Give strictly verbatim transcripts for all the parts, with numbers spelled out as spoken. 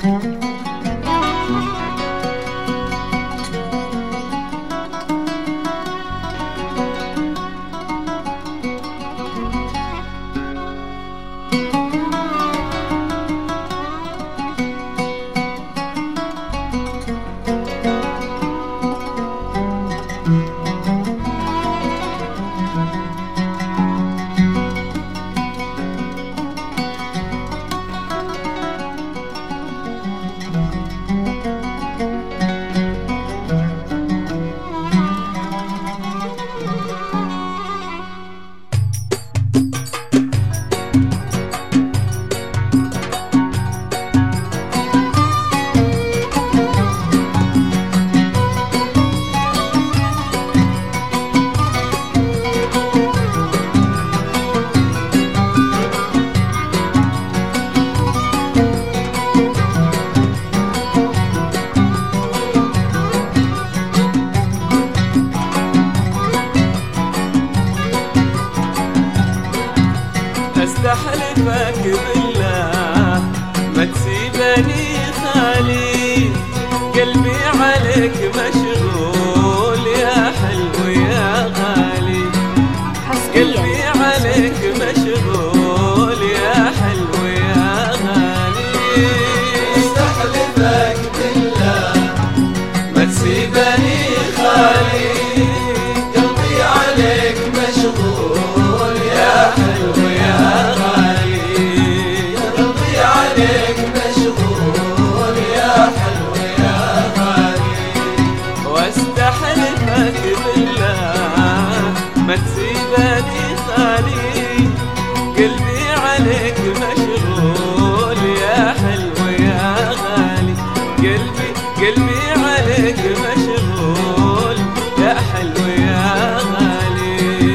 استحلفك بالله ما تسيبني خالي، قلبي عليك مشغول يا حلو يا غالي، قلبي عليك مشغول يا حلو يا غالي. استحلفك بالله ما تسيبني خالي، قلبي عليك مشغول يا حلو يا غالي، قلبي عليك مشغول يا حلو يا غالي. واستحلفك بالله ما تسيبني خالي، قلبي عليك مشغول يا حلو يا غالي، قلبي قلبي عليك مشغول يا حلو يا غالي.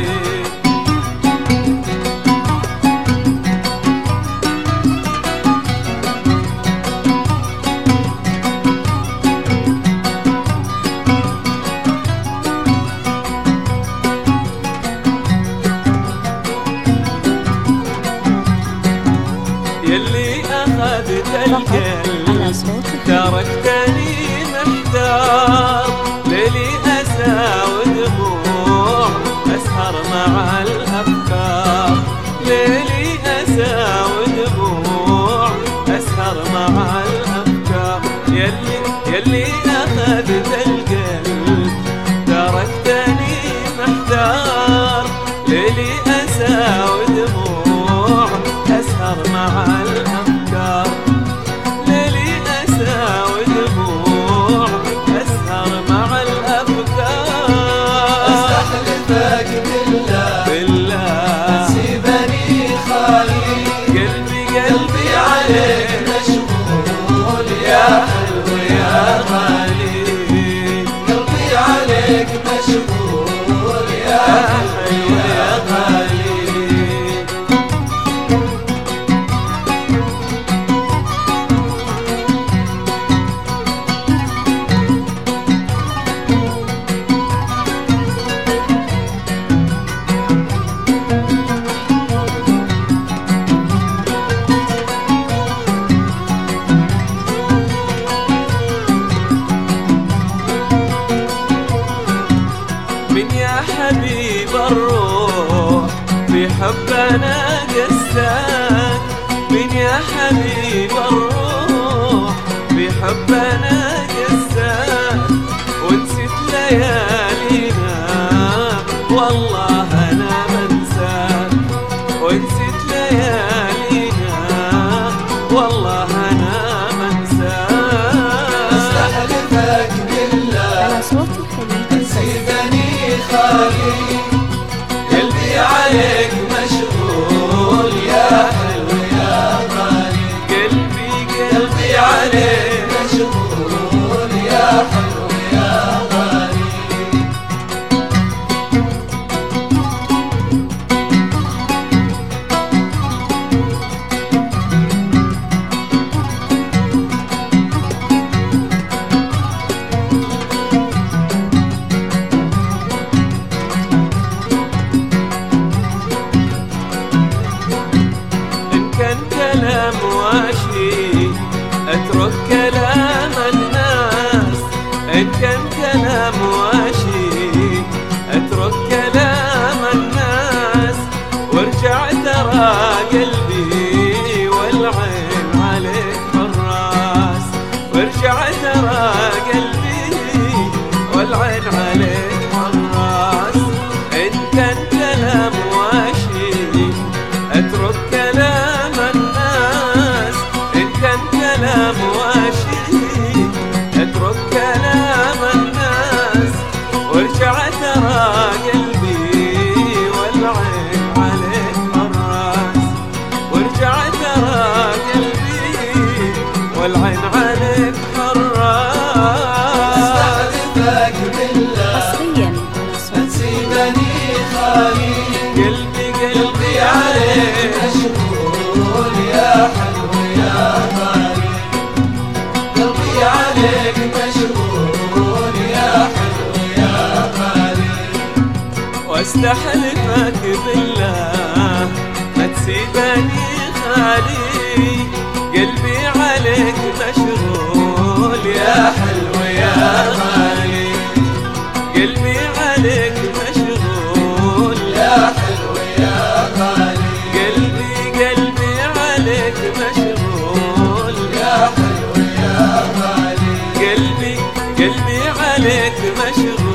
يلي أخذت القلب تركتني محتار، ليلي أسى ودموع أسهر مع الأفكار، ليلي أسى ودموع أسهر مع الأفكار. يلي يلي أخذت القلب تركتني محتار، ليلي أسى ودموع أسهر مع الأفكار، ليلي أسى ودموع أسهر مع الأفكار. استحلفك بالله بالله تسيبني خالي، قلبي قلبي عليك مشغول يا حلو يا غالي، قلبي عليك مشغول يا حلو يا غالي. من يا حبيب الروح في حبنا قساك، من يا حبيب الروح في حبنا قساك، ونسيت ليالينا والله أنا منساك، ونسيت ليالينا والله أنا منساك. استحلفك بالله تسيبني خالي، قلبي عليك مشغول يا حلو يا غالي، قلبي قلبي عليك مشغول يا حلو يا غالي. اترك كلام الناس إن كان كلام واشي، اترك كلام الناس وارجع ترى قلبي والعين عليك حراس، وارجع ترى قلبي والعين عليك حراس. إن كان كلام واشي اترك كلام الناس، إن كان كلام واشي اترك كلام الناس وارجع ترى قلبي والعين عليك حراس، وارجع ترى قلبي والعين عليك حراس. استحلفك بالله حصريا تسيبني خالي، قلبي قلبي عليك مشغول يا حلو يا غالي، قلبي عليك مشغول يا حلو يا غالي. واستحلفك بالله ما تسيبني خالي، قلبي عليك مشغول يا حلو يا غالي، قلبي عليك مشغول يا حلو يا غالي، قلبي قلبي عليك مشغول يا حلو يا غالي، قلبي قلبي عليك مشغول